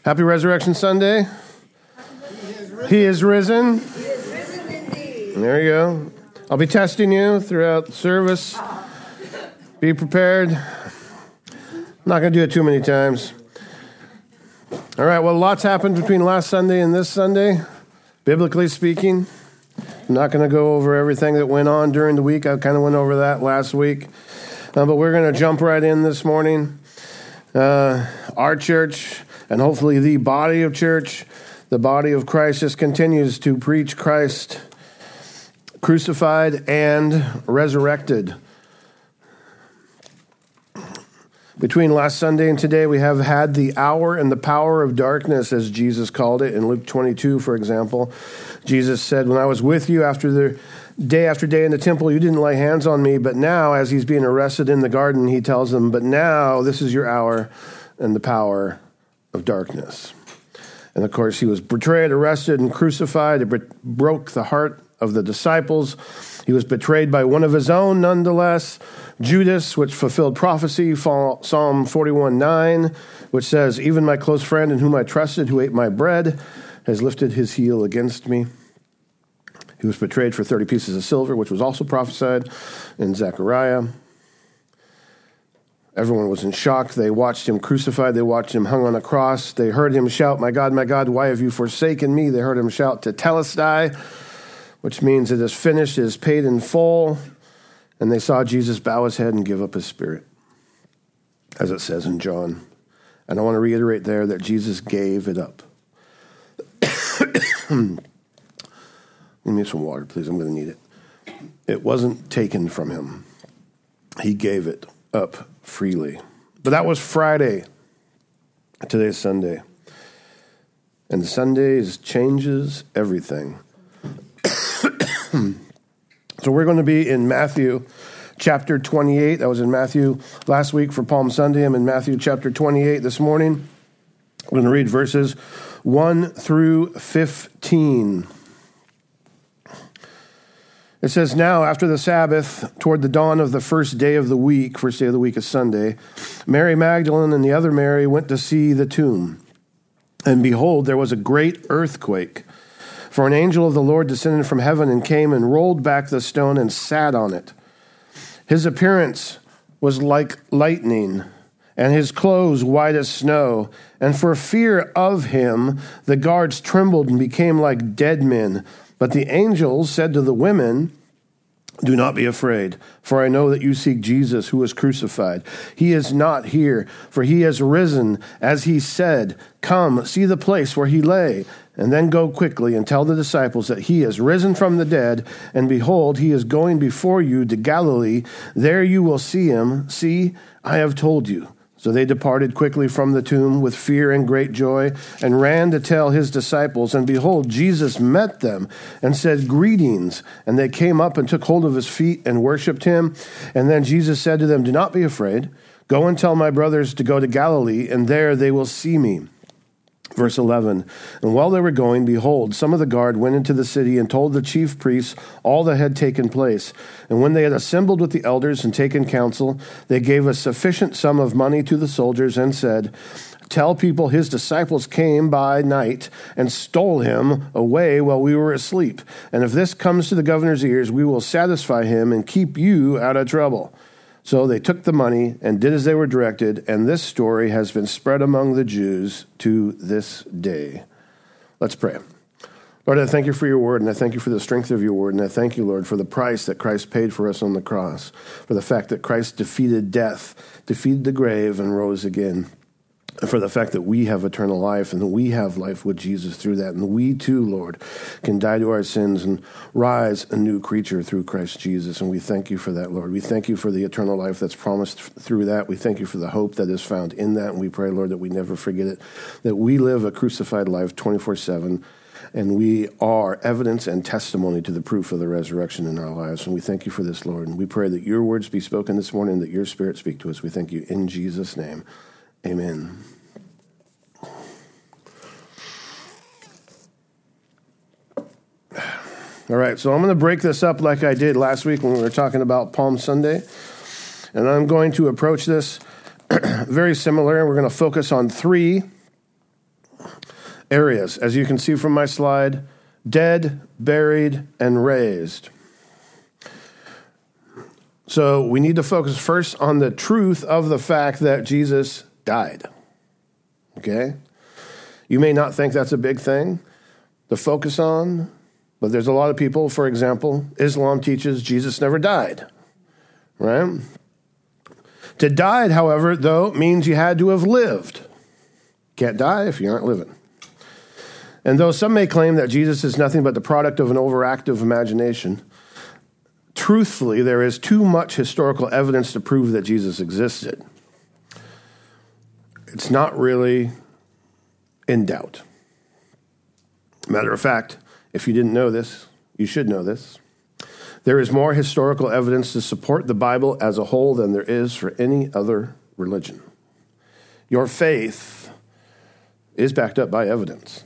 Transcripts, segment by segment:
Happy Resurrection Sunday. He is risen. He is risen indeed. There you go. I'll be testing you throughout the service. Be prepared. I'm not going to do it too many times. All right, well, lots happened between last Sunday and this Sunday, biblically speaking. I'm not going to go over everything that went on during the week. I kind of went over that last week. But we're going to jump right in this morning. Our church, and hopefully the body of church, the body of Christ, just continues to preach Christ crucified and resurrected. Between last Sunday and today, we have had the hour and the power of darkness, as Jesus called it. In Luke 22, for example, Jesus said, when I was with you after day in the temple, you didn't lay hands on me. But now, as he's being arrested in the garden, he tells them, but now this is your hour and the power of darkness. And of course, he was betrayed, arrested, and crucified. It broke the heart of the disciples. He was betrayed by one of his own, nonetheless, Judas, which fulfilled prophecy, Psalm 41:9, which says, even my close friend in whom I trusted, who ate my bread, has lifted his heel against me. He was betrayed for 30 pieces of silver, which was also prophesied in Zechariah. Everyone was in shock. They watched him crucified. They watched him hung on a cross. They heard him shout, my God, why have you forsaken me? They heard him shout, tetelestai, which means it is finished, it is paid in full. And they saw Jesus bow his head and give up his spirit, as it says in John. And I want to reiterate there that Jesus gave it up. Give me some water, please. I'm going to need it. It wasn't taken from him. He gave it up freely. But that was Friday. Today's Sunday. And Sundays changes everything. So we're going to be in Matthew chapter 28. That was in Matthew last week for Palm Sunday. I'm in Matthew chapter 28 this morning. I'm going to read verses 1 through 15. It says, now after the Sabbath, toward the dawn of the first day of the week is Sunday, Mary Magdalene and the other Mary went to see the tomb. And behold, there was a great earthquake. For an angel of the Lord descended from heaven and came and rolled back the stone and sat on it. His appearance was like lightning, and his clothes white as snow. And for fear of him, the guards trembled and became like dead men. But the angel said to the women, do not be afraid, for I know that you seek Jesus who was crucified. He is not here, for he has risen, as he said. Come, see the place where he lay, and then go quickly and tell the disciples that he is risen from the dead, and behold, he is going before you to Galilee. There you will see him. See, I have told you. So they departed quickly from the tomb with fear and great joy and ran to tell his disciples. And behold, Jesus met them and said, greetings. And they came up and took hold of his feet and worshipped him. And then Jesus said to them, do not be afraid. Go and tell my brothers to go to Galilee, and there they will see me. Verse 11, and while they were going, behold, some of the guard went into the city and told the chief priests all that had taken place. And when they had assembled with the elders and taken counsel, they gave a sufficient sum of money to the soldiers and said, tell people his disciples came by night and stole him away while we were asleep. And if this comes to the governor's ears, we will satisfy him and keep you out of trouble. So they took the money and did as they were directed, and this story has been spread among the Jews to this day. Let's pray. Lord, I thank you for your word, and I thank you for the strength of your word, and I thank you, Lord, for the price that Christ paid for us on the cross, for the fact that Christ defeated death, defeated the grave, and rose again. And for the fact that we have eternal life and that we have life with Jesus through that. And we too, Lord, can die to our sins and rise a new creature through Christ Jesus. And we thank you for that, Lord. We thank you for the eternal life that's promised through that. We thank you for the hope that is found in that. And we pray, Lord, that we never forget it, that we live a crucified life 24/7. And we are evidence and testimony to the proof of the resurrection in our lives. And we thank you for this, Lord. And we pray that your words be spoken this morning, that your spirit speak to us. We thank you in Jesus' name. Amen. All right, so I'm going to break this up like I did last week when we were talking about Palm Sunday. And I'm going to approach this very similar. We're going to focus on three areas, as you can see from my slide: dead, buried, and raised. So we need to focus first on the truth of the fact that Jesus died. Okay? You may not think that's a big thing to focus on, but there's a lot of people, for example, Islam teaches Jesus never died, right? To die, however, though, means you had to have lived. Can't die if you aren't living. And though some may claim that Jesus is nothing but the product of an overactive imagination, truthfully, there is too much historical evidence to prove that Jesus existed. It's not really in doubt. Matter of fact, if you didn't know this, you should know this. There is more historical evidence to support the Bible as a whole than there is for any other religion. Your faith is backed up by evidence.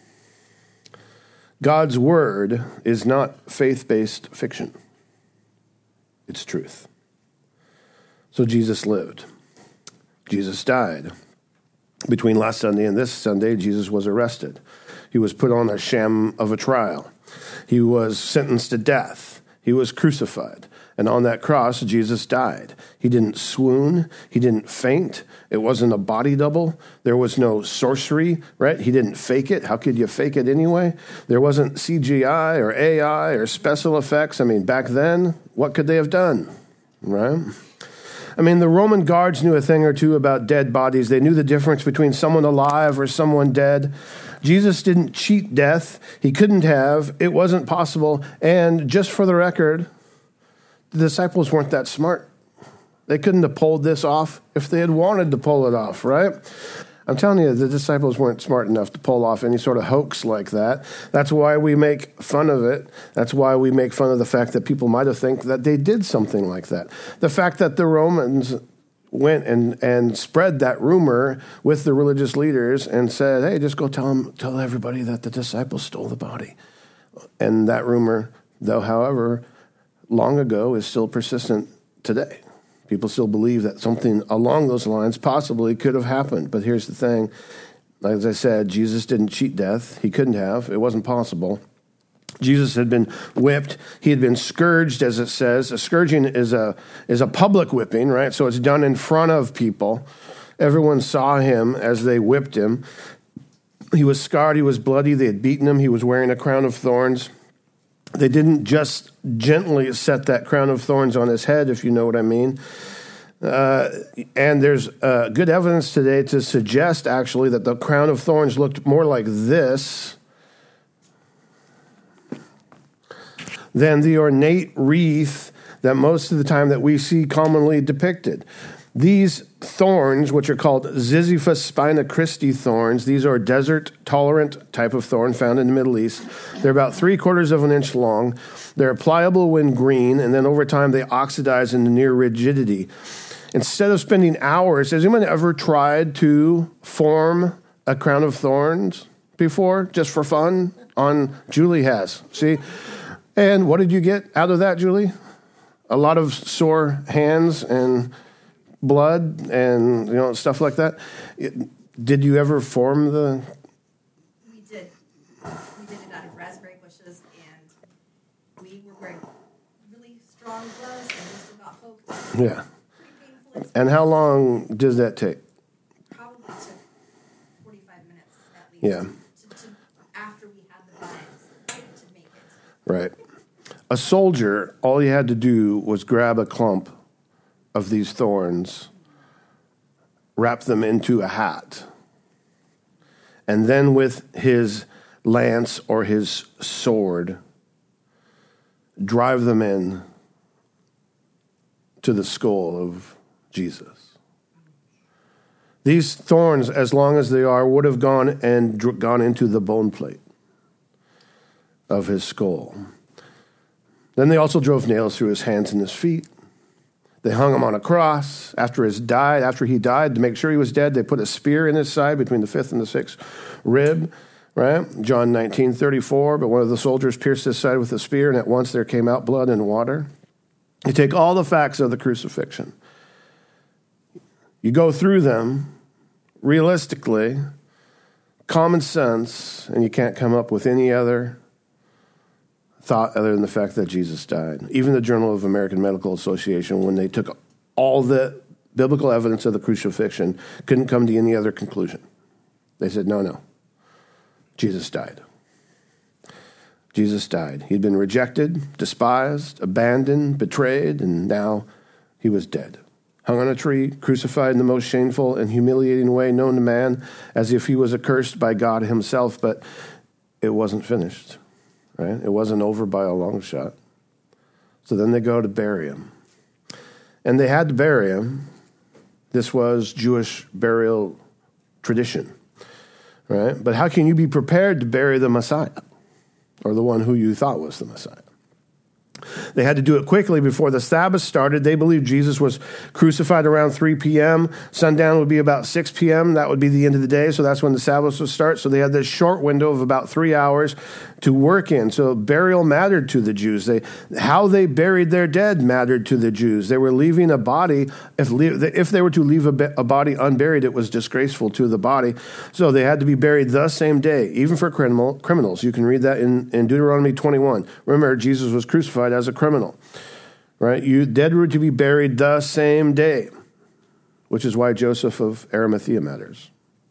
God's word is not faith-based fiction. It's truth. So Jesus lived. Jesus died. Between last Sunday and this Sunday, Jesus was arrested. He was put on a sham of a trial. He was sentenced to death. He was crucified. And on that cross, Jesus died. He didn't swoon. He didn't faint. It wasn't a body double. There was no sorcery, right? He didn't fake it. How could you fake it anyway? There wasn't CGI or AI or special effects. I mean, back then, what could they have done, right? I mean, the Roman guards knew a thing or two about dead bodies. They knew the difference between someone alive or someone dead. Jesus didn't cheat death. He couldn't have. It wasn't possible. And just for the record, the disciples weren't that smart. They couldn't have pulled this off if they had wanted to pull it off, right? I'm telling you, the disciples weren't smart enough to pull off any sort of hoax like that. That's why we make fun of it. That's why we make fun of the fact that people might have think that they did something like that. The fact that the Romans went and spread that rumor with the religious leaders and said, hey, just go tell everybody that the disciples stole the body. And that rumor, though, however, long ago, is still persistent today. People still believe that something along those lines possibly could have happened. But here's the thing. As I said, Jesus didn't cheat death. He couldn't have. It wasn't possible. Jesus had been whipped. He had been scourged, as it says. A scourging is a public whipping, right? So it's done in front of people. Everyone saw him as they whipped him. He was scarred. He was bloody. They had beaten him. He was wearing a crown of thorns. They didn't just gently set that crown of thorns on his head, if you know what I mean. And there's good evidence today to suggest, actually, that the crown of thorns looked more like this than the ornate wreath that most of the time that we see commonly depicted. These thorns, which are called Ziziphus spina Christi thorns, these are desert-tolerant type of thorn found in the Middle East. They're about 3/4 of an inch long. They're pliable when green, and then over time they oxidize into near rigidity. Instead of spending hours, has anyone ever tried to form a crown of thorns before, just for fun? Julie has, see? And what did you get out of that, Julie? A lot of sore hands and blood and stuff like that. Did you ever form the? We did. We did it out of raspberry bushes, and we were wearing really strong gloves, and we still got poked. Yeah. Pretty painful. And how long does that take? Probably took 45 minutes at least. Yeah. After we had the vines to make it. Right. A soldier, all he had to do was grab a clump of these thorns, wrap them into a hat, and then with his lance or his sword, drive them in to the skull of Jesus. These thorns, as long as they are, would have gone into the bone plate of his skull. Then they also drove nails through his hands and his feet. They hung him on a cross after he died. To make sure he was dead, they put a spear in his side between the fifth and the sixth rib, right? John 19:34, but one of the soldiers pierced his side with a spear, and at once there came out blood and water. You take all the facts of the crucifixion. You go through them realistically, common sense, and you can't come up with any other thought other than the fact that Jesus died. Even the Journal of American Medical Association, when they took all the biblical evidence of the crucifixion, couldn't come to any other conclusion. They said, no, Jesus died. Jesus died. He'd been rejected, despised, abandoned, betrayed, and now he was dead. Hung on a tree, crucified in the most shameful and humiliating way known to man, as if he was accursed by God himself, but it wasn't finished, right? It wasn't over by a long shot. So then they go to bury him. And they had to bury him. This was Jewish burial tradition, right? But how can you be prepared to bury the Messiah, or the one who you thought was the Messiah? They had to do it quickly before the Sabbath started. They believed Jesus was crucified around 3 p.m. Sundown would be about 6 p.m. That would be the end of the day, so that's when the Sabbath would start. So they had this short window of about 3 hours to work in. So burial mattered to the Jews. How they buried their dead mattered to the Jews. They were leaving a body. If they were to leave a body unburied, it was disgraceful to the body. So they had to be buried the same day, even for criminals. You can read that in Deuteronomy 21. Remember, Jesus was crucified as a criminal, right? Dead were to be buried the same day, which is why Joseph of Arimathea matters.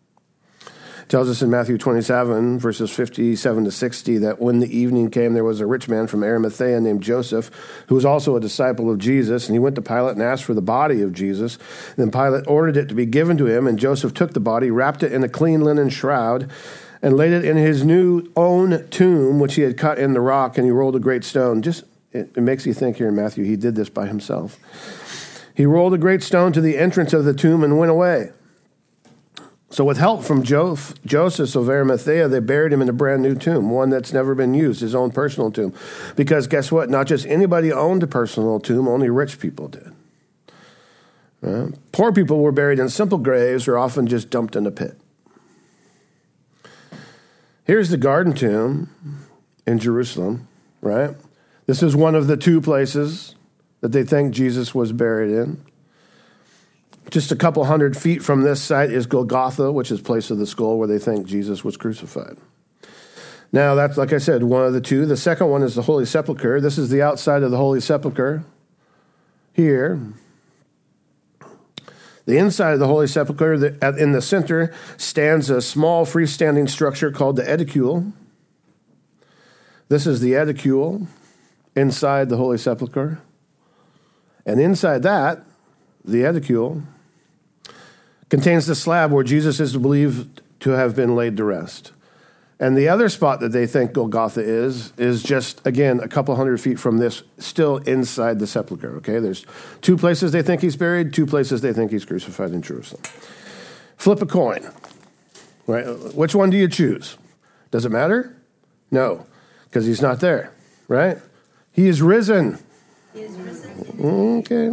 It tells us in Matthew 27, verses 57 to 60, that when the evening came, there was a rich man from Arimathea named Joseph, who was also a disciple of Jesus, and he went to Pilate and asked for the body of Jesus. Then Pilate ordered it to be given to him, and Joseph took the body, wrapped it in a clean linen shroud, and laid it in his own tomb, which he had cut in the rock, and he rolled a great stone. It makes you think here in Matthew, he did this by himself. He rolled a great stone to the entrance of the tomb and went away. So with help from Joseph of Arimathea, they buried him in a brand new tomb, one that's never been used, his own personal tomb. Because guess what? Not just anybody owned a personal tomb, only rich people did. Poor people were buried in simple graves or often just dumped in a pit. Here's the Garden Tomb in Jerusalem, right? This is one of the two places that they think Jesus was buried in. Just a couple 100 feet from this site is Golgotha, which is place of the skull where they think Jesus was crucified. Now, that's, like I said, one of the two. The second one is the Holy Sepulchre. This is the outside of the Holy Sepulchre here. The inside of the Holy Sepulchre, in the center, stands a small freestanding structure called the Edicule. This is the Edicule inside the Holy Sepulchre. And inside that, the Edicule contains the slab where Jesus is believed to have been laid to rest. And the other spot that they think Golgotha is just, again, a couple 100 feet from this, still inside the sepulchre, okay? There's two places they think he's buried, two places they think he's crucified in Jerusalem. Flip a coin, right? Which one do you choose? Does it matter? No, because he's not there, right? He is risen. He is risen. Okay.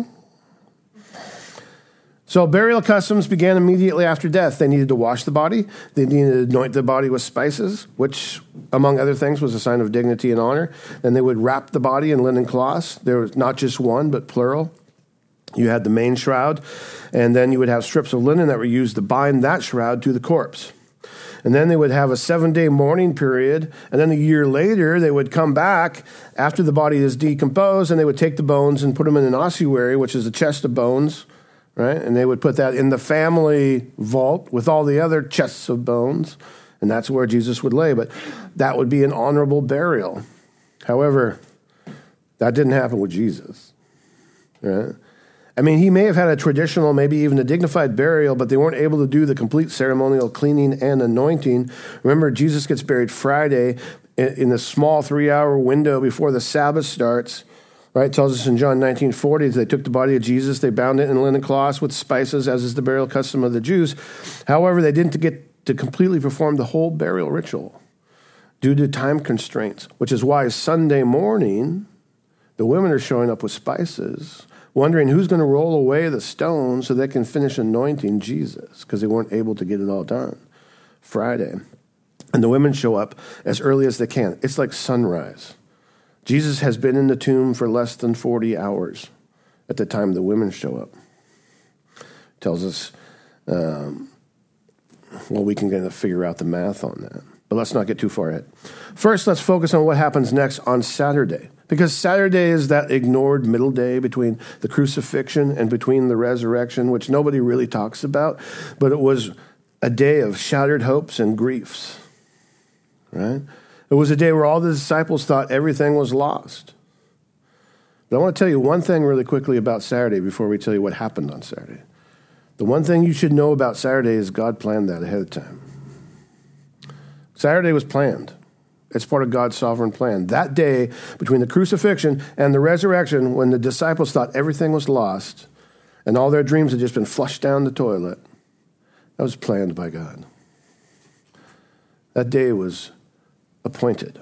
So burial customs began immediately after death. They needed to wash the body. They needed to anoint the body with spices, which, among other things, was a sign of dignity and honor. And they would wrap the body in linen cloths. There was not just one, but plural. You had the main shroud, and then you would have strips of linen that were used to bind that shroud to the corpse. And then they would have a 7-day mourning period, and then a year later they would come back after the body is decomposed, and they would take the bones and put them in an ossuary, which is a chest of bones, right? And they would put that in the family vault with all the other chests of bones, and that's where Jesus would lay. But that would be an honorable burial. However, that didn't happen with Jesus, right? I mean, he may have had a traditional, maybe even a dignified burial, but they weren't able to do the complete ceremonial cleaning and anointing. Remember, Jesus gets buried Friday in the small 3-hour window before the Sabbath starts. Right? It tells us in John 19:40, they took the body of Jesus, they bound it in linen cloths with spices, as is the burial custom of the Jews. However, they didn't get to completely perform the whole burial ritual due to time constraints, which is why Sunday morning, the women are showing up with spices, wondering who's going to roll away the stone so they can finish anointing Jesus, because they weren't able to get it all done Friday. And the women show up as early as they can. It's like sunrise. Jesus has been in the tomb for less than 40 hours at the time the women show up. Tells us, well, we can kind of figure out the math on that. But let's not get too far ahead. First, let's focus on what happens next on Saturday. Because Saturday is that ignored middle day between the crucifixion and between the resurrection, which nobody really talks about. But it was a day of shattered hopes and griefs, right? It was a day where all the disciples thought everything was lost. But I want to tell you one thing really quickly about Saturday before we tell you what happened on Saturday. The one thing you should know about Saturday is God planned that ahead of time. Saturday was planned. It's part of God's sovereign plan. That day between the crucifixion and the resurrection, when the disciples thought everything was lost and all their dreams had just been flushed down the toilet, that was planned by God. That day was appointed.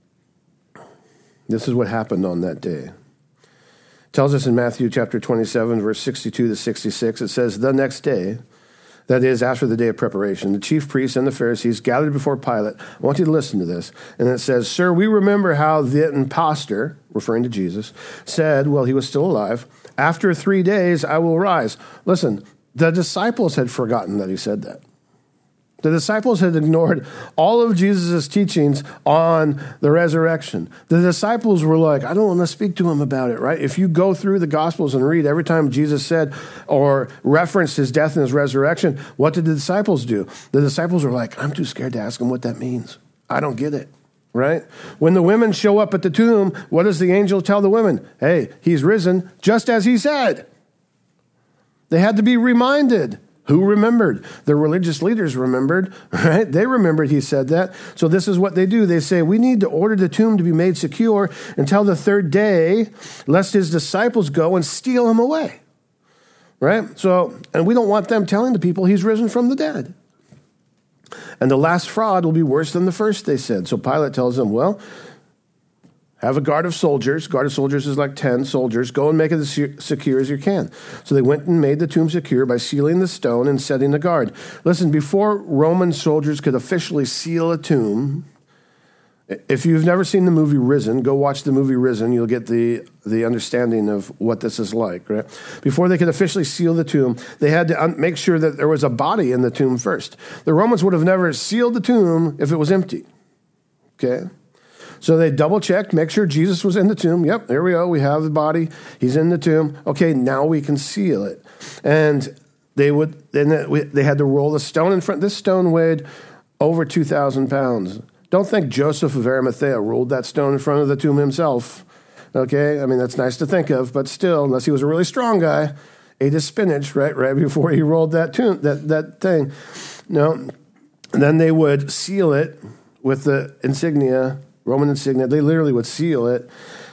This is what happened on that day. It tells us in Matthew chapter 27, verse 62 to 66, it says, the next day, that is, after the day of preparation, the chief priests and the Pharisees gathered before Pilate. I want you to listen to this. And it says, sir, we remember how the impostor, referring to Jesus, said, well, he was still alive, after 3 days I will rise. Listen, the disciples had forgotten that he said that. The disciples had ignored all of Jesus' teachings on the resurrection. The disciples were like, I don't want to speak to him about it, right? If you go through the Gospels and read every time Jesus said or referenced his death and his resurrection, what did the disciples do? The disciples were like, I'm too scared to ask him what that means. I don't get it, right? When the women show up at the tomb, what does the angel tell the women? Hey, he's risen just as he said. They had to be reminded. Who remembered? The religious leaders remembered, right? They remembered he said that. So this is what they do. They say, we need to order the tomb to be made secure until the third day, lest his disciples go and steal him away, right? So, and we don't want them telling the people he's risen from the dead. And the last fraud will be worse than the first, they said. So Pilate tells them, well, have a guard of soldiers. Guard of soldiers is like 10 soldiers. Go and make it as secure as you can. So they went and made the tomb secure by sealing the stone and setting the guard. Listen, before Roman soldiers could officially seal a tomb, if you've never seen the movie Risen, go watch the movie Risen. You'll get the understanding of what this is like, right? Before they could officially seal the tomb, they had to make sure that there was a body in the tomb first. The Romans would have never sealed the tomb if it was empty, okay? So they double-checked, make sure Jesus was in the tomb. Yep, there we go. We have the body. He's in the tomb. Okay, now we can seal it. And they had to roll the stone in front. This stone weighed over 2,000 pounds. Don't think Joseph of Arimathea rolled that stone in front of the tomb himself. Okay, I mean, that's nice to think of, but still, unless he was a really strong guy, ate his spinach right before he rolled that thing. No, and then they would seal it with the insignia, Roman insignia. They literally would seal it,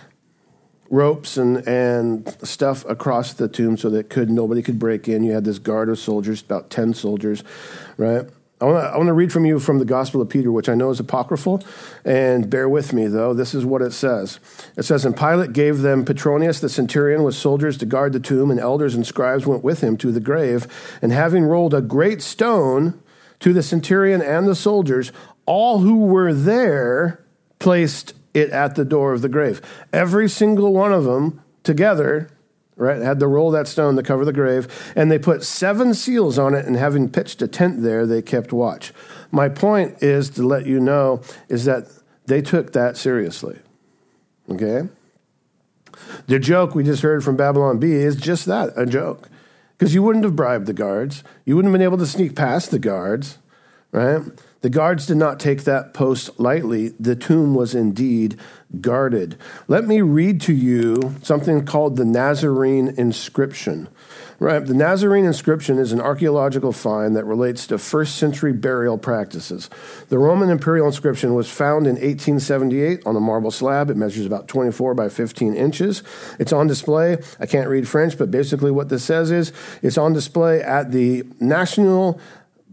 ropes and stuff across the tomb so that nobody could break in. You had this guard of soldiers, about 10 soldiers, right? I want to read from you from the Gospel of Peter, which I know is apocryphal, and bear with me, though. This is what it says. It says, and Pilate gave them Petronius the centurion with soldiers to guard the tomb, and elders and scribes went with him to the grave, and having rolled a great stone to the centurion and the soldiers, all who were there placed it at the door of the grave. Every single one of them together, right, had to roll that stone to cover the grave, and they put 7 seals on it, and having pitched a tent there, they kept watch. My point is to let you know is that they took that seriously, okay? The joke we just heard from Babylon Bee is just that, a joke, because you wouldn't have bribed the guards. You wouldn't have been able to sneak past the guards, right? The guards did not take that post lightly. The tomb was indeed guarded. Let me read to you something called the Nazarene inscription. Right? The Nazarene inscription is an archaeological find that relates to first century burial practices. The Roman imperial inscription was found in 1878 on a marble slab. It measures about 24 by 15 inches. It's on display. I can't read French, but basically what this says is it's on display at the National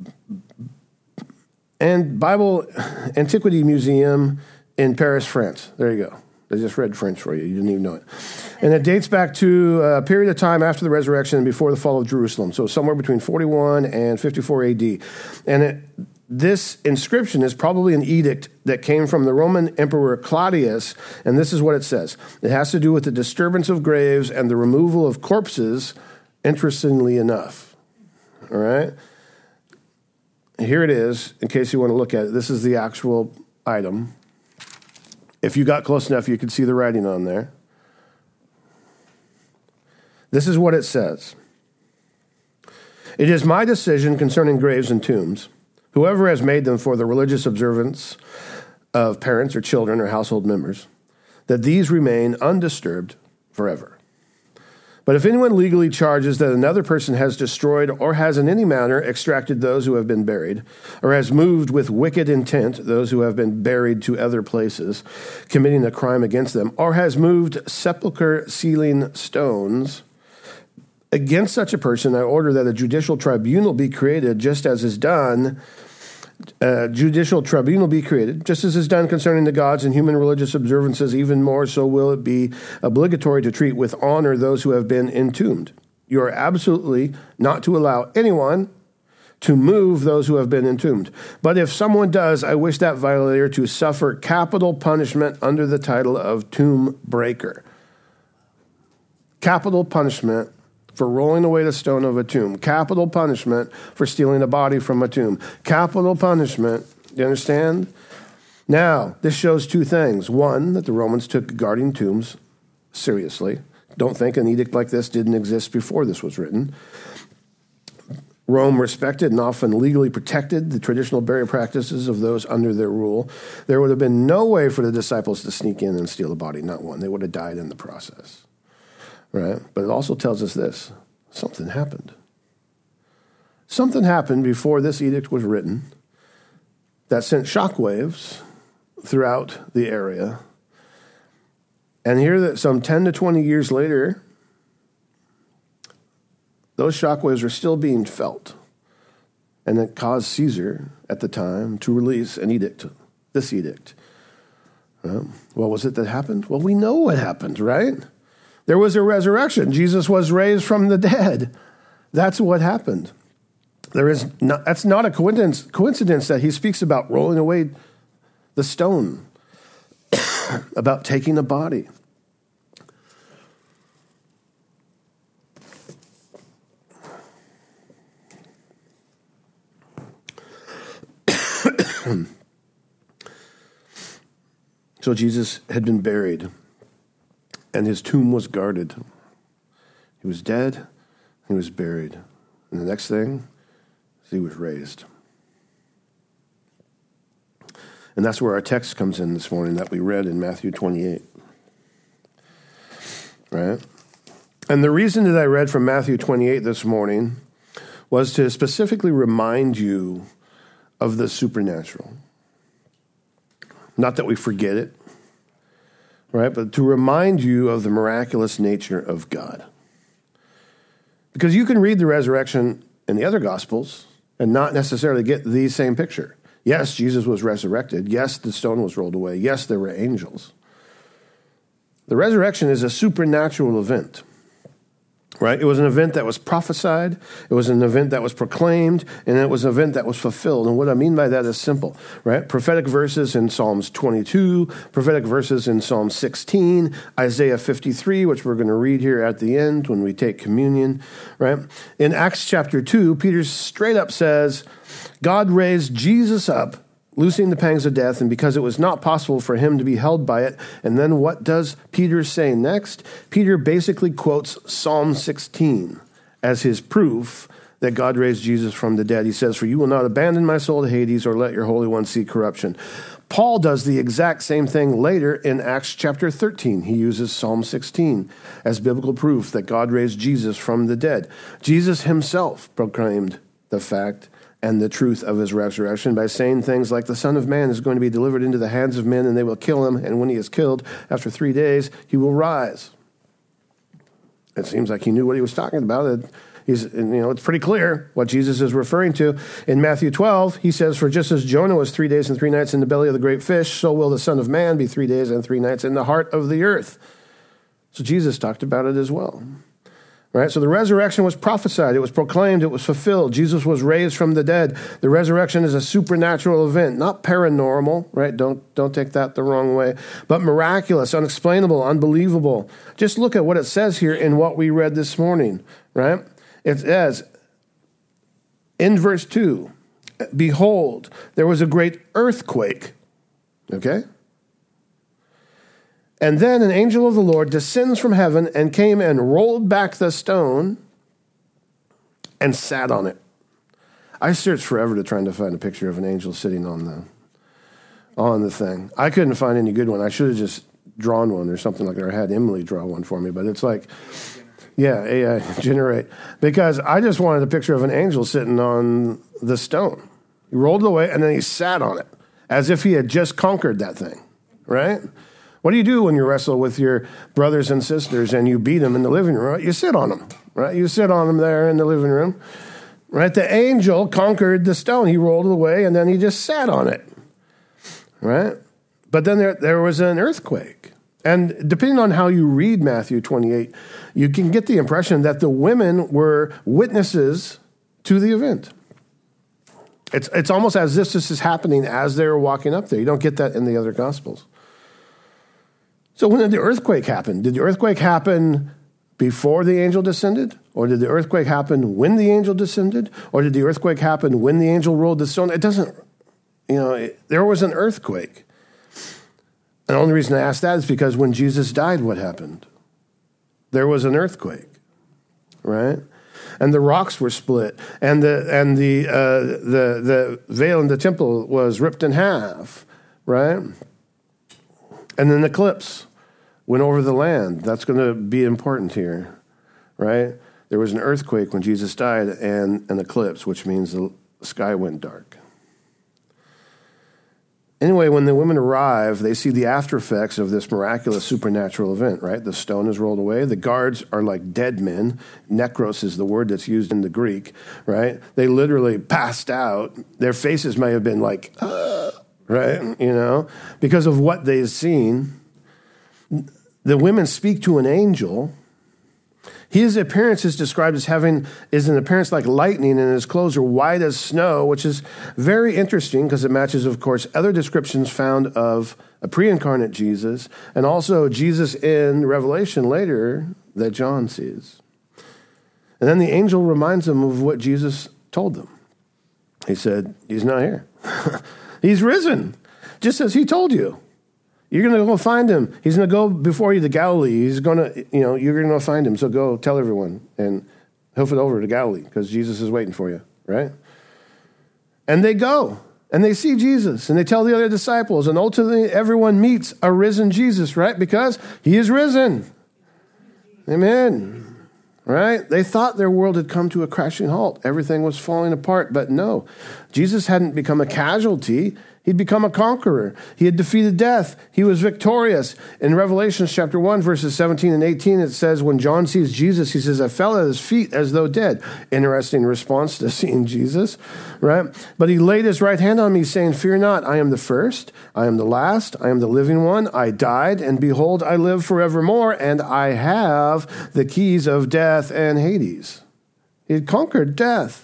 and Bible Antiquity Museum in Paris, France. There you go. I just read French for you. You didn't even know it. And it dates back to a period of time after the resurrection and before the fall of Jerusalem. So somewhere between 41 and 54 AD. And this inscription is probably an edict that came from the Roman Emperor Claudius. And this is what it says. It has to do with the disturbance of graves and the removal of corpses, interestingly enough. All right? here it is, in case you want to look at it. This is the actual item. If you got close enough, you could see the writing on there. This is what it says. It is my decision concerning graves and tombs, whoever has made them for the religious observance of parents or children or household members, that these remain undisturbed forever. But if anyone legally charges that another person has destroyed or has in any manner extracted those who have been buried, or has moved with wicked intent those who have been buried to other places, committing a crime against them, or has moved sepulchre sealing stones, against such a person I order that a judicial tribunal be created, just as is done concerning the gods and human religious observances. Even more so will it be obligatory to treat with honor those who have been entombed. You are absolutely not to allow anyone to move those who have been entombed. But if someone does, I wish that violator to suffer capital punishment under the title of tomb breaker. Capital punishment for rolling away the stone of a tomb. Capital punishment for stealing a body from a tomb. Capital punishment, you understand? Now, this shows two things. One, that the Romans took guarding tombs seriously. Don't think an edict like this didn't exist before this was written. Rome respected and often legally protected the traditional burial practices of those under their rule. There would have been no way for the disciples to sneak in and steal a body, not one. They would have died in the process. Right? But it also tells us this. Something happened. Something happened before this edict was written that sent shockwaves throughout the area. And here that some 10 to 20 years later, those shockwaves are still being felt. And it caused Caesar at the time to release an edict, this edict. What was it that happened? Well, we know what happened, right? There was a resurrection. Jesus was raised from the dead. That's what happened. That's not a coincidence that he speaks about rolling away the stone, about taking a body. So Jesus had been buried, and his tomb was guarded. He was dead, he was buried. And the next thing is he was raised. And that's where our text comes in this morning that we read in Matthew 28. Right? And the reason that I read from Matthew 28 this morning was to specifically remind you of the supernatural. Not that we forget it, right? But to remind you of the miraculous nature of God. Because you can read the resurrection in the other Gospels and not necessarily get the same picture. Yes, Jesus was resurrected. Yes, the stone was rolled away. Yes, there were angels. The resurrection is a supernatural event, right? It was an event that was prophesied. It was an event that was proclaimed, and it was an event that was fulfilled. And what I mean by that is simple, right? Prophetic verses in Psalms 22, prophetic verses in Psalm 16, Isaiah 53, which we're going to read here at the end when we take communion, right? In Acts chapter 2, Peter straight up says, God raised Jesus up, loosing the pangs of death, and because it was not possible for him to be held by it. And then what does Peter say next? Peter basically quotes Psalm 16 as his proof that God raised Jesus from the dead. He says, for you will not abandon my soul to Hades or let your Holy One see corruption. Paul does the exact same thing later in Acts chapter 13. He uses Psalm 16 as biblical proof that God raised Jesus from the dead. Jesus himself proclaimed the fact and the truth of his resurrection by saying things like the Son of Man is going to be delivered into the hands of men and they will kill him, and when he is killed, after 3 days, he will rise. It seems like he knew what he was talking about. It's pretty clear what Jesus is referring to. In Matthew 12, he says, for just as Jonah was 3 days and 3 nights in the belly of the great fish, so will the Son of Man be 3 days and 3 nights in the heart of the earth. So Jesus talked about it as well. Right? So the resurrection was prophesied, it was proclaimed, it was fulfilled. Jesus was raised from the dead. The resurrection is a supernatural event, not paranormal, right? Don't take that the wrong way, but miraculous, unexplainable, unbelievable. Just look at what it says here in what we read this morning, right? It says in verse 2, behold, there was a great earthquake. Okay? And then an angel of the Lord descends from heaven and came and rolled back the stone and sat on it. I searched forever to try to find a picture of an angel sitting on the thing. I couldn't find any good one. I should have just drawn one or something like that, or had Emily draw one for me. But it's like, yeah, AI generate. Because I just wanted a picture of an angel sitting on the stone. He rolled it away and then he sat on it as if he had just conquered that thing, right? What do you do when you wrestle with your brothers and sisters and you beat them in the living room? Right? You sit on them, right? You sit on them there in the living room, right? The angel conquered the stone. He rolled it away and then he just sat on it, right? But then there was an earthquake. And depending on how you read Matthew 28, you can get the impression that the women were witnesses to the event. It's almost as if this is happening as they were walking up there. You don't get that in the other Gospels. So when did the earthquake happen? Did the earthquake happen before the angel descended? Or did the earthquake happen when the angel descended? Or did the earthquake happen when the angel rolled the stone? It doesn't, there was an earthquake. And the only reason I ask that is because when Jesus died, what happened? There was an earthquake, right? And the rocks were split, and the veil in the temple was ripped in half, right? And an eclipse went over the land. That's going to be important here, right? There was an earthquake when Jesus died and an eclipse, which means the sky went dark. Anyway, when the women arrive, they see the after effects of this miraculous supernatural event, right? The stone is rolled away. The guards are like dead men. Nekros is the word that's used in the Greek, right? They literally passed out. Their faces may have been like, right? Because of what they've seen. The women speak to an angel. His appearance is described as is an appearance like lightning, and his clothes are white as snow, which is very interesting because it matches, of course, other descriptions found of a pre-incarnate Jesus, and also Jesus in Revelation later that John sees. And then the angel reminds them of what Jesus told them. He said, he's not here. He's risen, just as he told you. You're going to go find him. He's going to go before you to Galilee. He's going to, you're going to go find him. So go tell everyone and hoof it over to Galilee because Jesus is waiting for you, right? And they go and they see Jesus and they tell the other disciples, and ultimately everyone meets a risen Jesus, right? Because he is risen. Amen. Right? They thought their world had come to a crashing halt. Everything was falling apart, but no. Jesus hadn't become a casualty. He'd become a conqueror. He had defeated death. He was victorious. In Revelation chapter 1, verses 17 and 18, it says, when John sees Jesus, he says, I fell at his feet as though dead. Interesting response to seeing Jesus, right? But he laid his right hand on me, saying, fear not, I am the first, I am the last, I am the living one. I died, and behold, I live forevermore, and I have the keys of death and Hades. He had conquered death.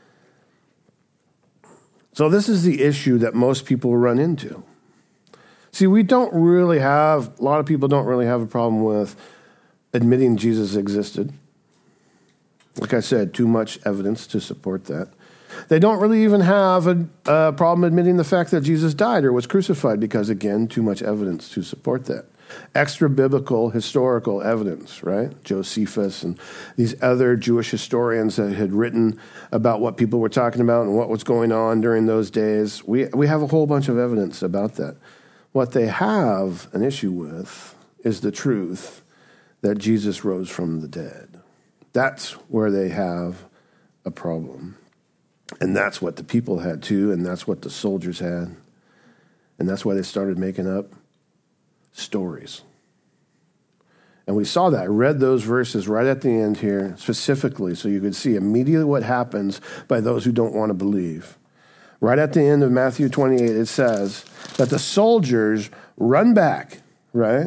So this is the issue that most people run into. See, a lot of people don't really have a problem with admitting Jesus existed. Like I said, too much evidence to support that. They don't really even have a problem admitting the fact that Jesus died or was crucified because, again, too much evidence to support that. Extra biblical historical evidence, right? Josephus and these other Jewish historians that had written about what people were talking about and what was going on during those days. We have a whole bunch of evidence about that. What they have an issue with is the truth that Jesus rose from the dead. That's where they have a problem. And that's what the people had too, and that's what the soldiers had. And that's why they started making up stories. And we saw that. I read those verses right at the end here specifically so you could see immediately what happens by those who don't want to believe. Right at the end of Matthew 28, it says that the soldiers run back, right?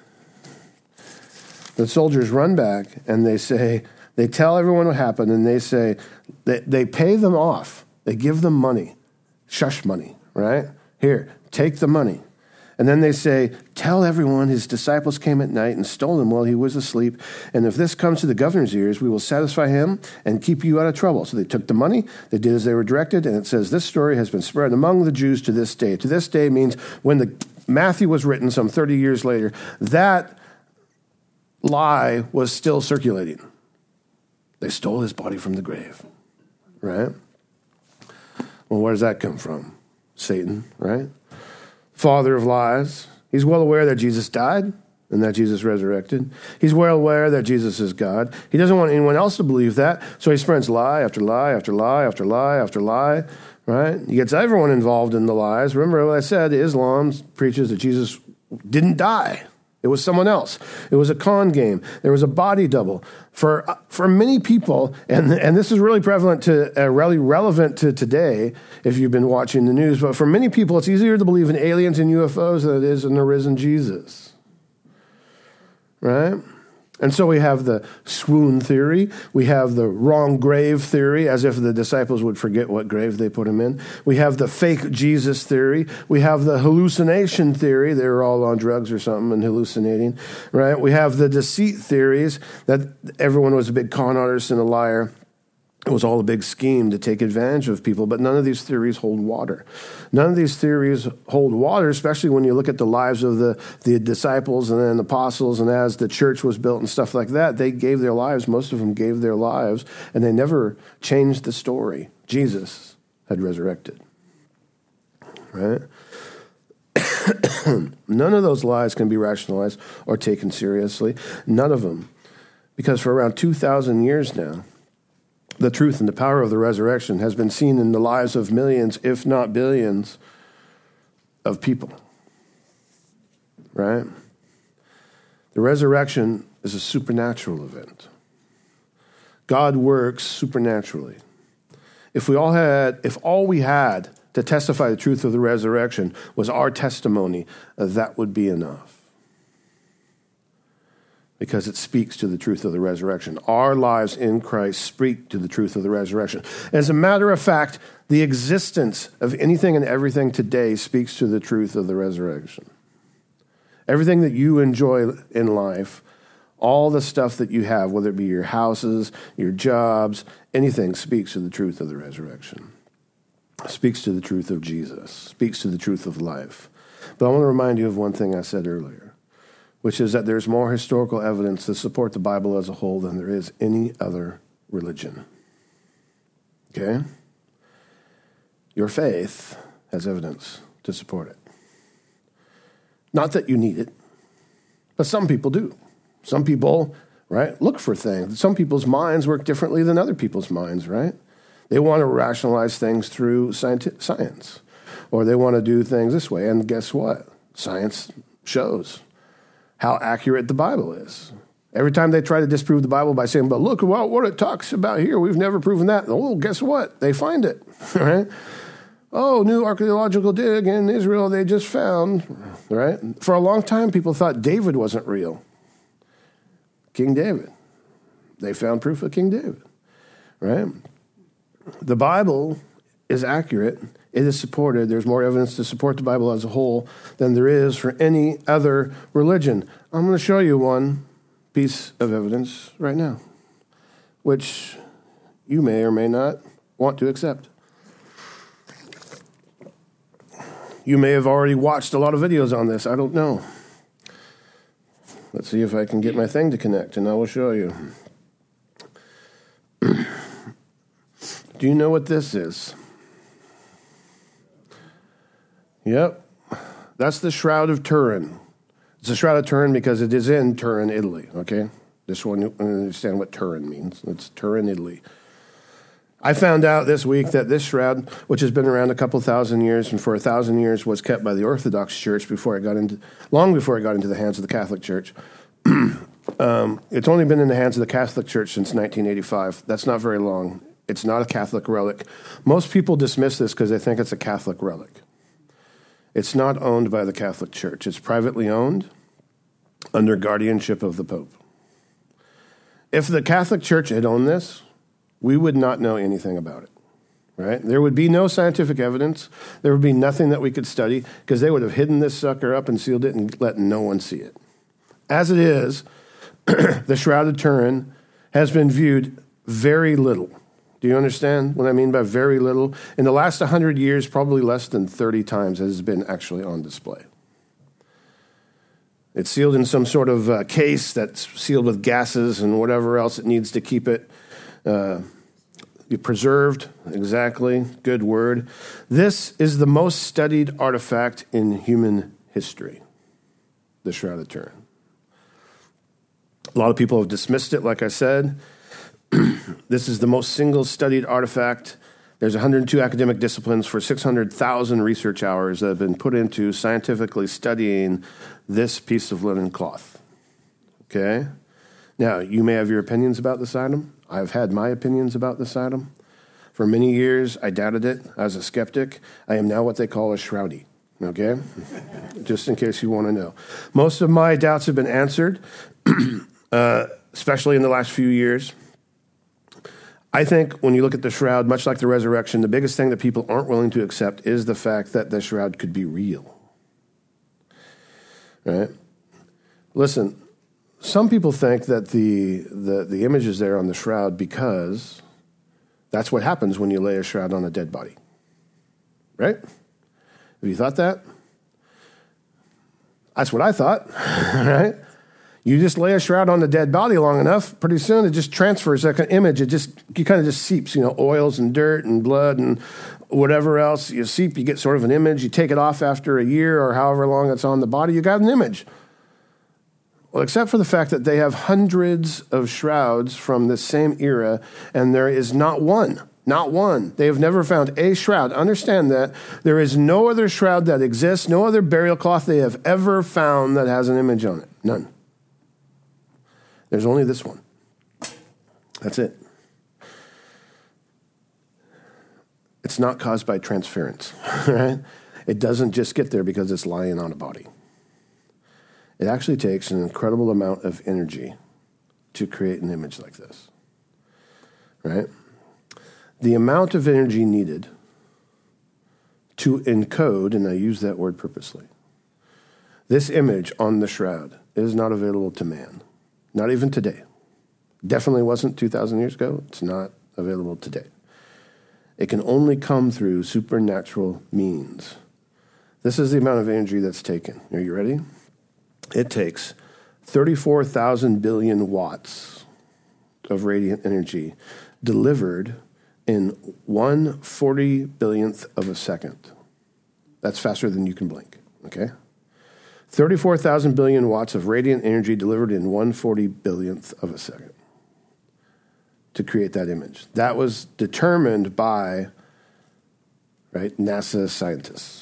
The soldiers run back and they tell everyone what happened, and they say, they pay them off. They give them money, shush money, right? Here, take the money. And then they say, tell everyone his disciples came at night and stole him while he was asleep. And if this comes to the governor's ears, we will satisfy him and keep you out of trouble. So they took the money, they did as they were directed, and it says this story has been spread among the Jews to this day. To this day means when Matthew was written some 30 years later, that lie was still circulating. They stole his body from the grave, right? Well, where does that come from? Satan, right? Father of lies. He's well aware that Jesus died and that Jesus resurrected. He's well aware that Jesus is God. He doesn't want anyone else to believe that, so he spreads lie after lie after lie after lie after lie, right? He gets everyone involved in the lies. Remember what I said, Islam preaches that Jesus didn't die. It was someone else. It was a con game. There was a body double. For many people, and this is really prevalent to, really relevant to today, if you've been watching the news, but for many people, it's easier to believe in aliens and UFOs than it is in a risen Jesus. Right? And so we have the swoon theory. We have the wrong grave theory, as if the disciples would forget what grave they put him in. We have the fake Jesus theory. We have the hallucination theory. They were all on drugs or something and hallucinating, right? We have the deceit theories, that everyone was a big con artist and a liar. It was all a big scheme to take advantage of people, but none of these theories hold water. None of these theories hold water, especially when you look at the lives of the disciples and then the apostles, and as the church was built and stuff like that, they gave their lives, most of them gave their lives, and they never changed the story. Jesus had resurrected, right? None of those lies can be rationalized or taken seriously. None of them. Because for around 2,000 years now, the truth and the power of the resurrection has been seen in the lives of millions, if not billions, of people. Right? The resurrection is a supernatural event. God works supernaturally. If all we had to testify the truth of the resurrection was our testimony, that would be enough. Because it speaks to the truth of the resurrection. Our lives in Christ speak to the truth of the resurrection. As a matter of fact, the existence of anything and everything today speaks to the truth of the resurrection. Everything that you enjoy in life, all the stuff that you have, whether it be your houses, your jobs, anything, speaks to the truth of the resurrection. Speaks to the truth of Jesus. Speaks to the truth of life. But I want to remind you of one thing I said earlier, which is that there's more historical evidence to support the Bible as a whole than there is any other religion. Okay? Your faith has evidence to support it. Not that you need it, but some people do. Some people, right, look for things. Some people's minds work differently than other people's minds, right? They want to rationalize things through science, or they want to do things this way. And guess what? Science shows how accurate the Bible is. Every time they try to disprove the Bible by saying, but look at what it talks about here, we've never proven that. Oh, guess what? They find it, right? Oh, new archaeological dig in Israel they just found, right? For a long time, people thought David wasn't real. King David. They found proof of King David, right? The Bible is accurate. It is supported. There's more evidence to support the Bible as a whole than there is for any other religion. I'm going to show you one piece of evidence right now, which you may or may not want to accept. You may have already watched a lot of videos on this. I don't know. Let's see if I can get my thing to connect, and I will show you. Do you know what this is? Yep. That's the Shroud of Turin. It's the Shroud of Turin because it is in Turin, Italy, okay? This one, you understand what Turin means. It's Turin, Italy. I found out this week that this shroud, which has been around a couple thousand years and for 1,000 years was kept by the Orthodox Church long before it got into the hands of the Catholic Church. It's only been in the hands of the Catholic Church since 1985. That's not very long. It's not a Catholic relic. Most people dismiss this because they think it's a Catholic relic. It's not owned by the Catholic Church. It's privately owned under guardianship of the Pope. If the Catholic Church had owned this, we would not know anything about it. right? There would be no scientific evidence. There would be nothing that we could study because they would have hidden this sucker up and sealed it and let no one see it. As it is, the Shroud of Turin has been viewed very little. Do you understand what I mean by very little? In the last 100 years, probably less than 30 times it has been actually on display. It's sealed in some sort of case that's sealed with gases and whatever else it needs to keep it preserved. Exactly. Good word. This is the most studied artifact in human history, the Shroud of Turin. A lot of people have dismissed it, like I said. This is the most single-studied artifact. There's 102 academic disciplines for 600,000 research hours that have been put into scientifically studying this piece of linen cloth. Okay? Now, you may have your opinions about this item. I've had my opinions about this item. For many years, I doubted it. I was a skeptic. I am now what they call a shroudie. Okay? Just in case you want to know. Most of my doubts have been answered, especially in the last few years. I think when you look at the shroud, much like the resurrection, the biggest thing that people aren't willing to accept is the fact that the shroud could be real. Right? Listen, some people think that the image is there on the shroud because that's what happens when you lay a shroud on a dead body. Right? Have you thought that? That's what I thought. Right? You just lay a shroud on the dead body long enough, pretty soon it just transfers like an image. You kind of just seeps, oils and dirt and blood and whatever else. You seep, you get sort of an image. You take it off after a year or however long it's on the body, you got an image. Well, except for the fact that they have hundreds of shrouds from the same era, and there is not one. They have never found a shroud. Understand that. There is no other shroud that exists, no other burial cloth they have ever found that has an image on it. None. There's only this one. That's it. It's not caused by transference, right? It doesn't just get there because it's lying on a body. It actually takes an incredible amount of energy to create an image like this, right? The amount of energy needed to encode, and I use that word purposely, this image on the shroud is not available to man. Not even today. Definitely wasn't 2,000 years ago. It's not available today. It can only come through supernatural means. This is the amount of energy that's taken. Are you ready? It takes 34,000 billion watts of radiant energy delivered in 1/40 of a second. That's faster than you can blink, okay? 34,000 billion watts of radiant energy delivered in 1/40 of a second to create that image. That was determined by, NASA scientists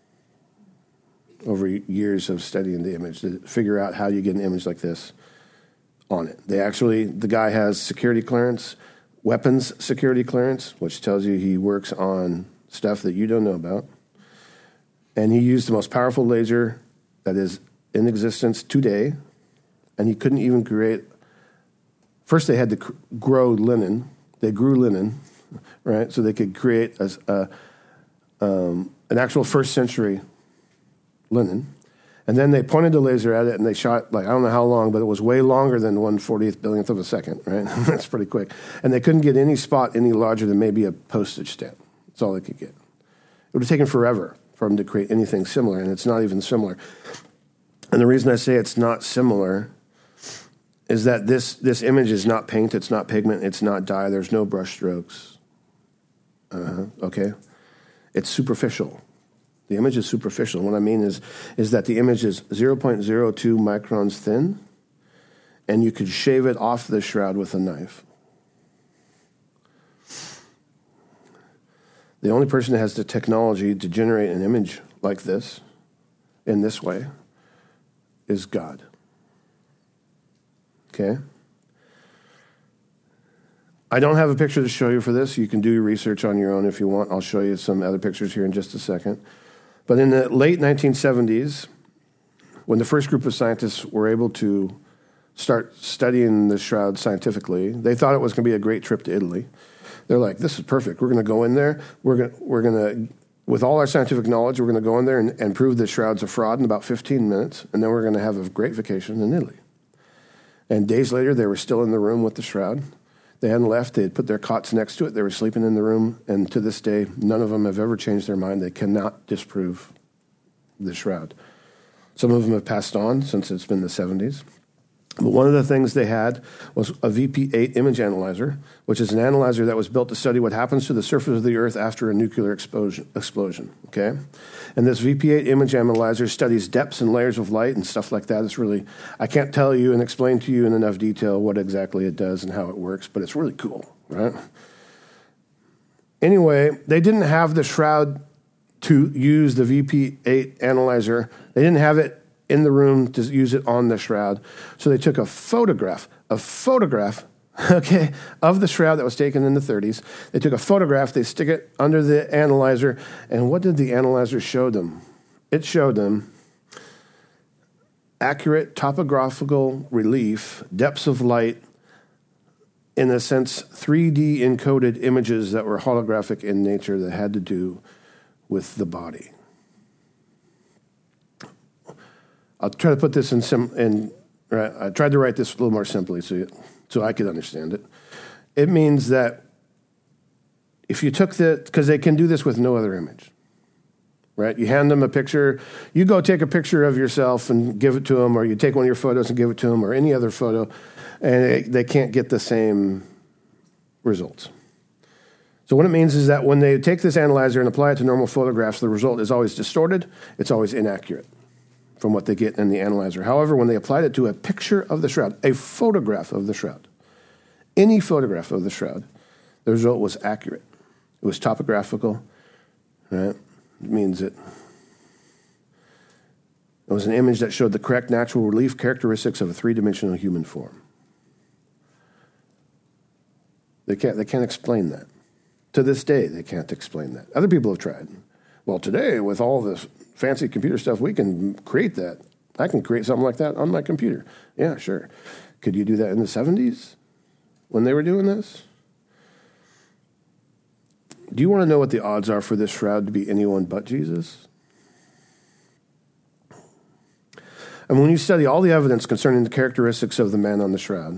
over years of studying the image to figure out how you get an image like this on it. The guy has security clearance, weapons security clearance, which tells you he works on stuff that you don't know about. And he used the most powerful laser that is in existence today, and he couldn't even create. First, they had to grow linen. They grew linen, right? So they could create an actual first century linen. And then they pointed the laser at it, and they shot, I don't know how long, but it was way longer than 1/40 of a second, right? That's pretty quick. And they couldn't get any spot any larger than maybe a postage stamp. That's all they could get. It would have taken forever for them to create anything similar, and it's not even similar. And the reason I say it's not similar is that this image is not paint, it's not pigment, it's not dye, there's no brush strokes. Okay? It's superficial. The image is superficial. What I mean is that the image is 0.02 microns thin, and you could shave it off the shroud with a knife. The only person that has the technology to generate an image like this, in this way, is God. Okay? I don't have a picture to show you for this. You can do your research on your own if you want. I'll show you some other pictures here in just a second. But in the late 1970s, when the first group of scientists were able to start studying the shroud scientifically, they thought it was going to be a great trip to Italy. They're like, this is perfect. We're going to go in there. We're going to, with all our scientific knowledge, we're going to go in there and prove the shroud's a fraud in about 15 minutes, and then we're going to have a great vacation in Italy. And days later, they were still in the room with the shroud. They hadn't left. They had put their cots next to it. They were sleeping in the room, and to this day, none of them have ever changed their mind. They cannot disprove the shroud. Some of them have passed on since it's been the 70s. But one of the things they had was a VP8 image analyzer, which is an analyzer that was built to study what happens to the surface of the Earth after a nuclear explosion. Okay? And this VP8 image analyzer studies depths and layers of light and stuff like that. It's really, I can't tell you and explain to you in enough detail what exactly it does and how it works, but it's really cool, right? Anyway, they didn't have the shroud to use the VP8 analyzer. They didn't have it in the room to use it on the shroud. So they took a photograph, okay, of the shroud that was taken in the 30s. They took a photograph, they stick it under the analyzer, and what did the analyzer show them? It showed them accurate topographical relief, depths of light, in a sense, 3D encoded images that were holographic in nature that had to do with the body. I'll try to put this I tried to write this a little more simply so I could understand it. It means that if you took because they can do this with no other image, right? You hand them a picture, you go take a picture of yourself and give it to them, or you take one of your photos and give it to them, or any other photo, and they can't get the same results. So what it means is that when they take this analyzer and apply it to normal photographs, the result is always distorted, it's always inaccurate from what they get in the analyzer. However, when they applied it to a picture of the shroud, a photograph of the shroud, any photograph of the shroud, the result was accurate. It was topographical, right? It means it was an image that showed the correct natural relief characteristics of a three-dimensional human form. They can't explain that. To this day, they can't explain that. Other people have tried. Well, today, with all this fancy computer stuff, we can create that. I can create something like that on my computer. Yeah, sure. Could you do that in the 70s when they were doing this? Do you want to know what the odds are for this shroud to be anyone but Jesus? And when you study all the evidence concerning the characteristics of the man on the shroud,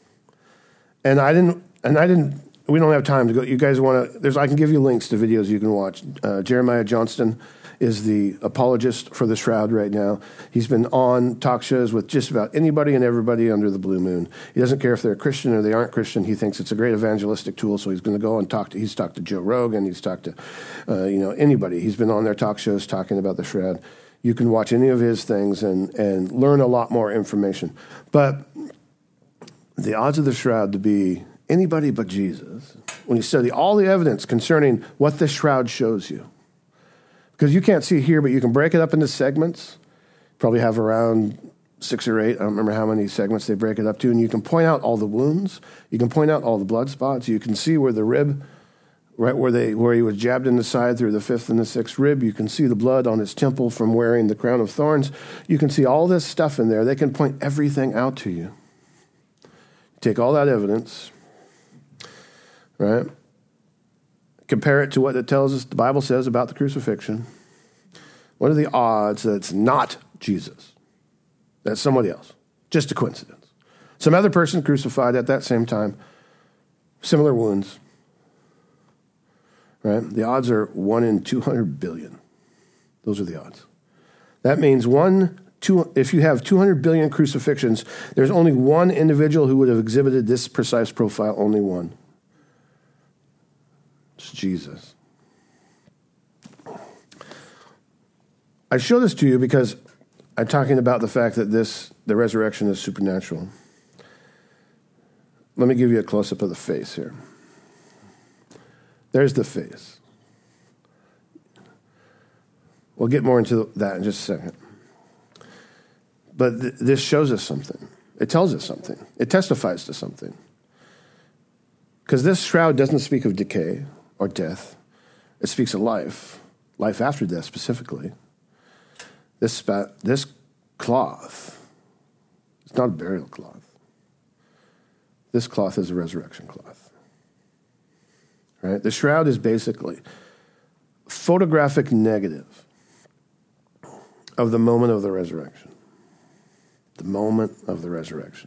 we don't have time to go. You guys want to? I can give you links to videos you can watch. Jeremiah Johnston is the apologist for the shroud right now. He's been on talk shows with just about anybody and everybody under the blue moon. He doesn't care if they're Christian or they aren't Christian. He thinks it's a great evangelistic tool, so he's going to go and he's talked to Joe Rogan. He's talked to anybody. He's been on their talk shows talking about the shroud. You can watch any of his things and learn a lot more information. But the odds of the shroud to be anybody but Jesus, when you study all the evidence concerning what the shroud shows you, because you can't see here, but you can break it up into segments. Probably have around 6 or 8. I don't remember how many segments they break it up to. And you can point out all the wounds. You can point out all the blood spots. You can see where the rib, right where he was jabbed in the side through the 5th and the 6th rib. You can see the blood on his temple from wearing the crown of thorns. You can see all this stuff in there. They can point everything out to you. Take all that evidence, right? Compare it to what it tells us, the Bible says about the crucifixion. What are the odds that it's not Jesus? That's somebody else. Just a coincidence. Some other person crucified at that same time. Similar wounds. Right? The odds are 1 in 200 billion. Those are the odds. That means if you have 200 billion crucifixions, there's only one individual who would have exhibited this precise profile, only one. It's Jesus. I show this to you because I'm talking about the fact that the resurrection is supernatural. Let me give you a close-up of the face here. There's the face. We'll get more into that in just a second. But this shows us something. It tells us something. It testifies to something. Because this shroud doesn't speak of decay or death. It speaks of life after death specifically. This cloth, it's not a burial cloth. This cloth is a resurrection cloth. right? The shroud is basically photographic negative of the moment of the resurrection. The moment of the resurrection.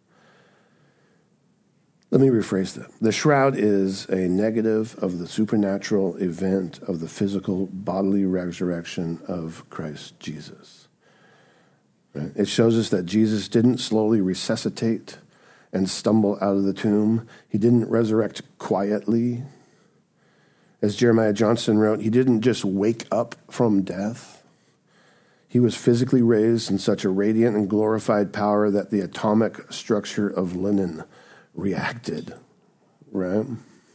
Let me rephrase that. The shroud is a negative of the supernatural event of the physical bodily resurrection of Christ Jesus. Right? It shows us that Jesus didn't slowly resuscitate and stumble out of the tomb. He didn't resurrect quietly. As Jeremiah Johnson wrote, he didn't just wake up from death. He was physically raised in such a radiant and glorified power that the atomic structure of linen reacted, right?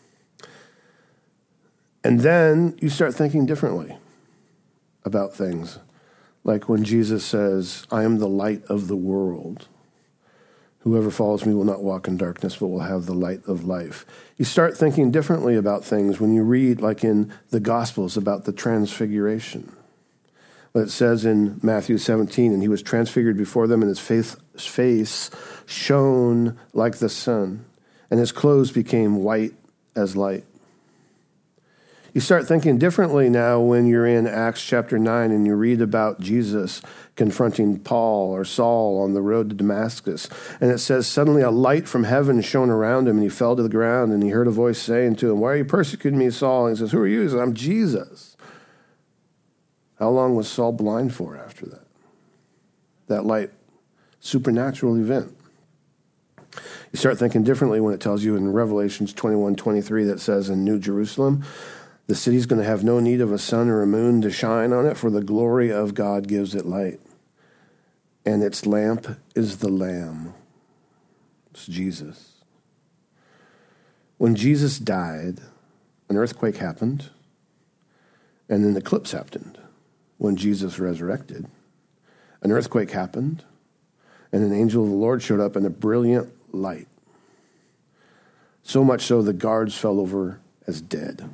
And then you start thinking differently about things. Like when Jesus says, I am the light of the world. Whoever follows me will not walk in darkness, but will have the light of life. You start thinking differently about things when you read, like in the Gospels, about the transfiguration. It says in Matthew 17, and he was transfigured before them, and his face shone like the sun, and his clothes became white as light. You start thinking differently now when you're in Acts chapter 9 and you read about Jesus confronting Paul or Saul on the road to Damascus. And it says, suddenly a light from heaven shone around him, and he fell to the ground, and he heard a voice saying to him, why are you persecuting me, Saul? And he says, who are you? He says, I'm Jesus. How long was Saul blind for after that? That light, supernatural event. You start thinking differently when it tells you in Revelations 21:23 that says in New Jerusalem, the city's going to have no need of a sun or a moon to shine on it, for the glory of God gives it light. And its lamp is the Lamb. It's Jesus. When Jesus died, an earthquake happened, and an eclipse happened. When Jesus resurrected, an earthquake happened, and an angel of the Lord showed up in a brilliant light. So much so the guards fell over as dead.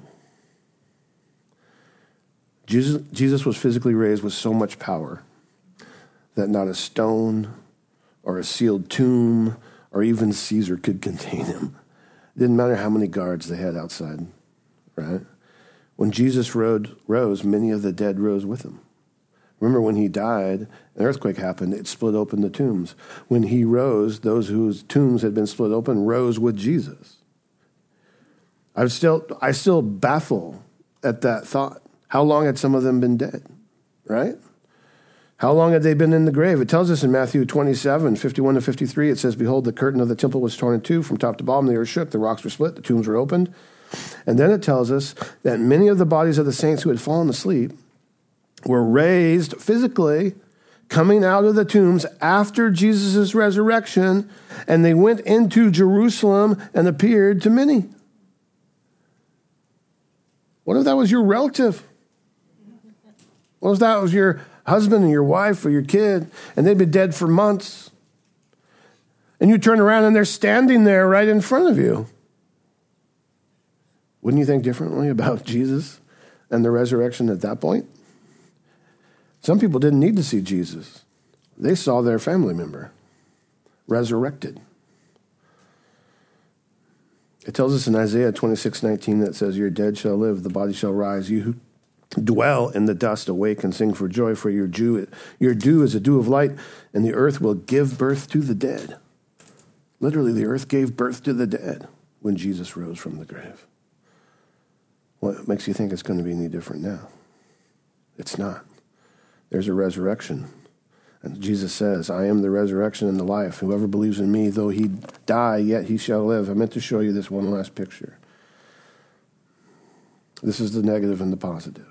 Jesus was physically raised with so much power that not a stone or a sealed tomb or even Caesar could contain him. It didn't matter how many guards they had outside, right? When Jesus rose, many of the dead rose with him. Remember, when he died, an earthquake happened. It split open the tombs. When he rose, those whose tombs had been split open rose with Jesus. I still baffle at that thought. How long had some of them been dead, right? How long had they been in the grave? It tells us in Matthew 27:51-53, it says, behold, the curtain of the temple was torn in two from top to bottom. The earth shook, the rocks were split, the tombs were opened. And then it tells us that many of the bodies of the saints who had fallen asleep were raised physically, coming out of the tombs after Jesus' resurrection, and they went into Jerusalem and appeared to many. What if that was your relative? What if that was your husband and your wife or your kid, and they'd been dead for months? And you turn around and they're standing there right in front of you. Wouldn't you think differently about Jesus and the resurrection at that point? Some people didn't need to see Jesus. They saw their family member resurrected. It tells us in Isaiah 26:19 that says, your dead shall live, the body shall rise. You who dwell in the dust, awake and sing for joy, for your dew is a dew of light, and the earth will give birth to the dead. Literally, the earth gave birth to the dead when Jesus rose from the grave. What makes you think it's going to be any different now? It's not. There's a resurrection. And Jesus says, I am the resurrection and the life. Whoever believes in me, though he die, yet he shall live. I meant to show you this one last picture. This is the negative and the positive.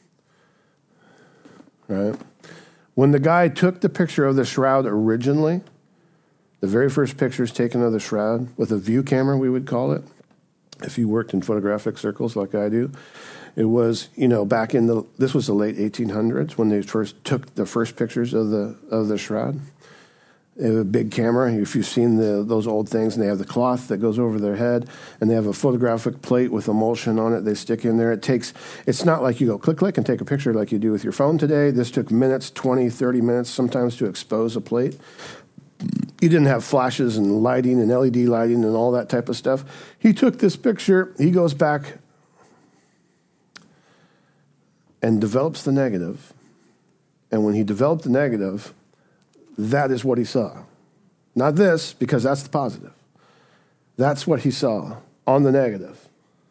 Right? When the guy took the picture of the shroud originally, the very first pictures taken of the shroud, with a view camera, we would call it, if you worked in photographic circles like I do, it was, back in this was the late 1800s when they first took the first pictures of the shroud. They have a big camera. If you've seen those old things, and they have the cloth that goes over their head, and they have a photographic plate with emulsion on it they stick in there. It's not like you go click and take a picture like you do with your phone today. This took minutes, 20, 30 minutes sometimes to expose a plate. You didn't have flashes and lighting and LED lighting and all that type of stuff. He took this picture, he goes back and develops the negative. And when he developed the negative, that is what he saw. Not this, because that's the positive. That's what he saw on the negative.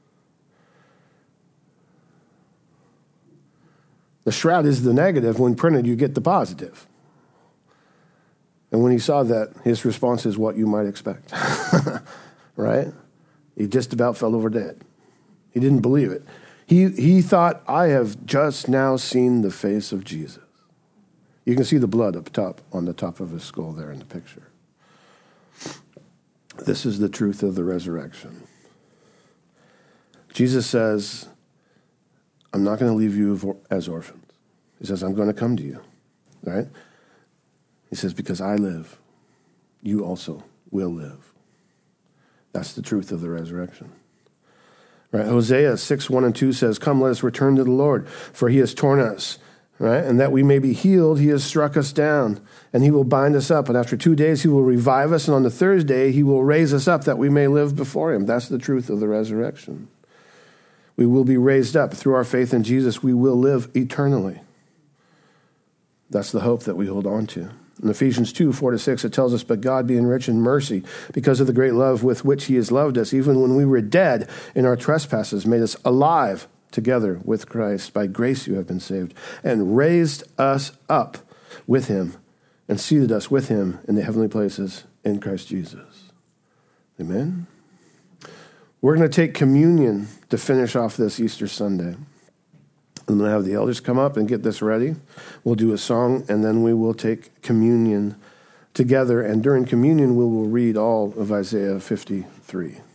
The shroud is the negative. When printed, you get the positive. And when he saw that, his response is what you might expect. Right? He just about fell over dead. He didn't believe it. He thought, I have just now seen the face of Jesus. You can see the blood up top, on the top of his skull there in the picture. This is the truth of the resurrection. Jesus says, I'm not going to leave you as orphans. He says, I'm going to come to you. Right? He says, because I live, you also will live. That's the truth of the resurrection. Right? Hosea 6:1-2 says, come, let us return to the Lord, for he has torn us. Right? And that we may be healed, he has struck us down, and he will bind us up. And after 2 days, he will revive us. And on the third day, he will raise us up that we may live before him. That's the truth of the resurrection. We will be raised up through our faith in Jesus. We will live eternally. That's the hope that we hold on to. In Ephesians 2:4-6, it tells us, but God being rich in mercy, because of the great love with which he has loved us, even when we were dead in our trespasses, made us alive together with Christ. By grace you have been saved, and raised us up with him, and seated us with him in the heavenly places in Christ Jesus. Amen? We're going to take communion to finish off this Easter Sunday. I'm going to have the elders come up and get this ready. We'll do a song, and then we will take communion together. And during communion, we will read all of Isaiah 53.